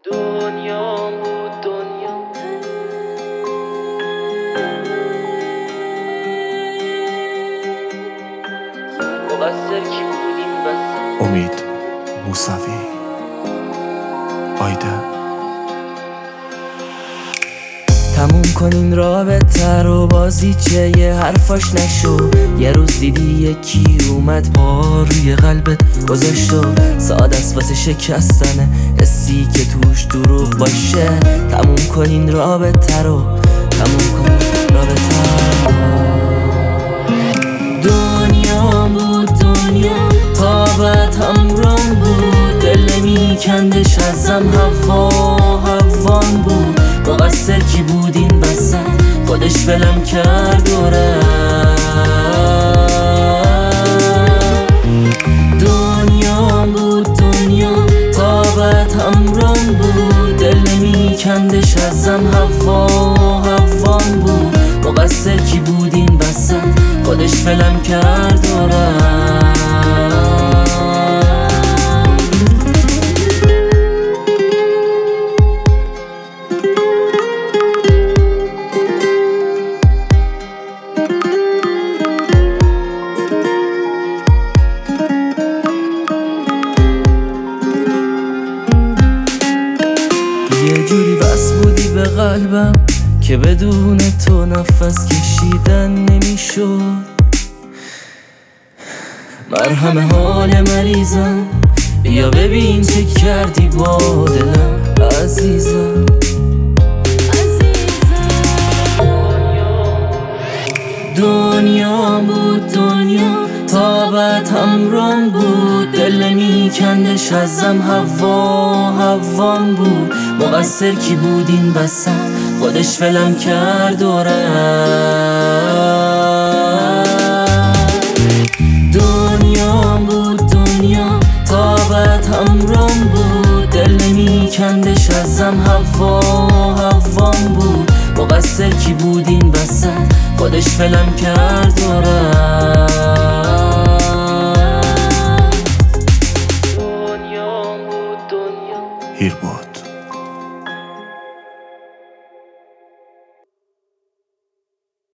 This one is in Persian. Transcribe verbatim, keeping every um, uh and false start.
دنیا بود دنیا مقصر کی بودیم بس. امید موسوی آیده. تموم کنین رابطه رو، بازی چه یه حرفاش نشو. یه روز دیدی یکی اومد پا روی قلبت گذاشت و ساده است واسه شکستنه حسی که توش دروغ باشه. تموم کنین رابطه رو، تموم کنین رابطه رو. دنیا بود دنیا تابت همرام بود، دل نمیکندش ازم هوا هوان بود. مقصر کی بود این وسط، خودش فلم کرد و دنیا بود دنیا تابت همرام بود، دل نمیکندش ازم هوا هوان بود. مقصر کی بود این وسط، خودش فلم کرد و یه جوری بس بودی به قلبم که بدون تو نفس کشیدن نمیشد. مرهم حال مریضم، بیا ببین چه کردی با دلم عزیزم. دنیا بود دنیا تابت همرام بود، دل نمیکندش ازم هوا هوان بود. مقصر کی بود این وسط، خودش فلم کرد و دنیا بود دنیا تابت همرام بود، دل نمیکندش ازم هوا هوان بود. مقصر کی بود این وسط، خودش فلم کرد و دنیا بود دنیا هیر بود